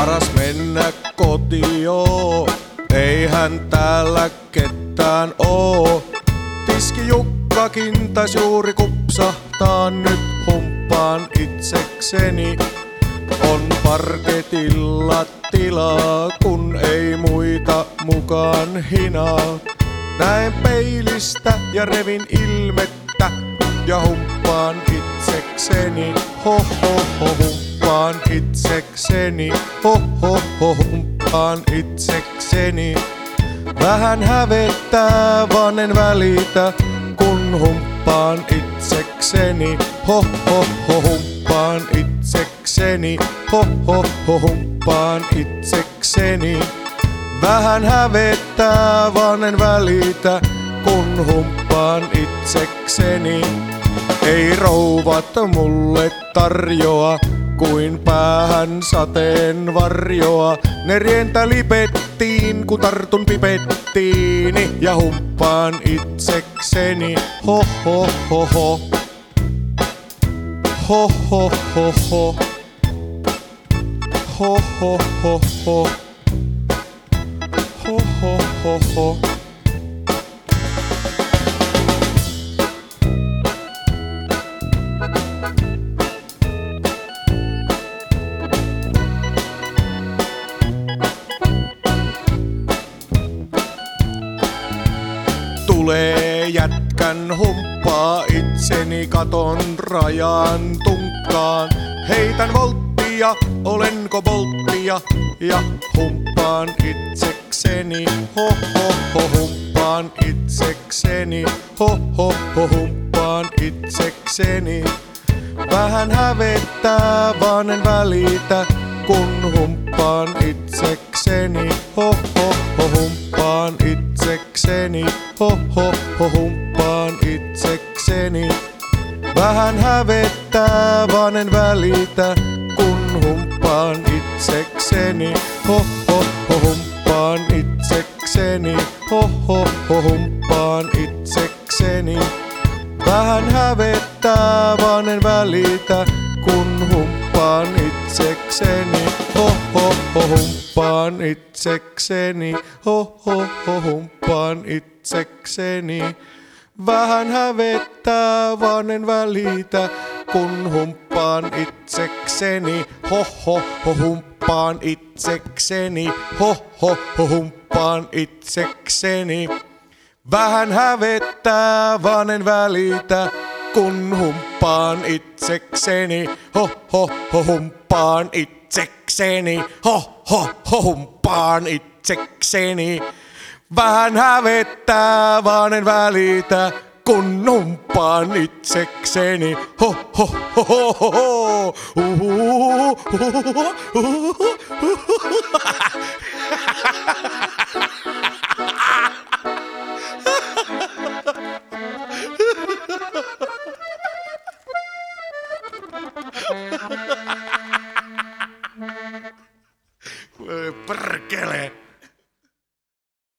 paras mennä kotioon, eihän täällä ketään oo. Tiski Jukkakin tais juuri kupsahtaa, nyt humppaan itsekseni. On parketilla tilaa, kun ei muita mukaan hinaa. Näen peilistä ja revin ilmettä ja humppaan itsekseni. Ho ho ho, humppaan itsekseni. Ho ho ho, humppaan itsekseni. Vähän hävettää, vaan en välitä, kun humppaan itsekseni. Ho ho ho, humppaan itsekseni. Ho ho ho, humppaan itsekseni. Vähän hävettää, vaan en välitä, kun humppaan itsekseni. Ei rouvat mulle tarjoa, kuin päähän sateen varjoa. Ne rientä lipettiin, kun tartun pipettiini ja humppaan itsekseni. Ho ho ho ho. Ho ho ho ho. Ho ho ho ho. Ho ho ho ho. Tulee jätkän humppaa itseni katon rajan tunkkaan. Heitän volttia, olenko bolttia ja humppaan itsekseni. Ho ho ho, humppaan itsekseni. Ho ho ho, humppaan itsekseni. Vähän hävettää, vaan en välitä, kun humppaan itsekseni. Ho ho ho, humppaan itsekseni. Ho ho ho, humppaan itsekseni. Vähän hävettää, vaan en välitä, kun humppaan itsekseni. Ho ho ho, humppaan itsekseni. Ho ho ho, humppaan itsekseni. Vähän hävettää, vaan en välitä, kun humppaan itsekseni. Ho ho ho, humppaan itsekseni. Ho ho ho, humppaan itsekseni. Vähän hävettää, vaan en välitä, kun humppaan itsekseni. Ho ho ho, humppaan itsekseni. Ho ho ho, humppaan itsekseni. Vähän hävettää, vaan en välitä, kun humppaan itsekseni. Ho ho ho, humppaan itsekseni. Ho ho ho, humppaan itsekseni. Vähän hävettää, vaan en välitä, kun humppaan itsekseni. Ho ho ho ho ho ho. Perkele!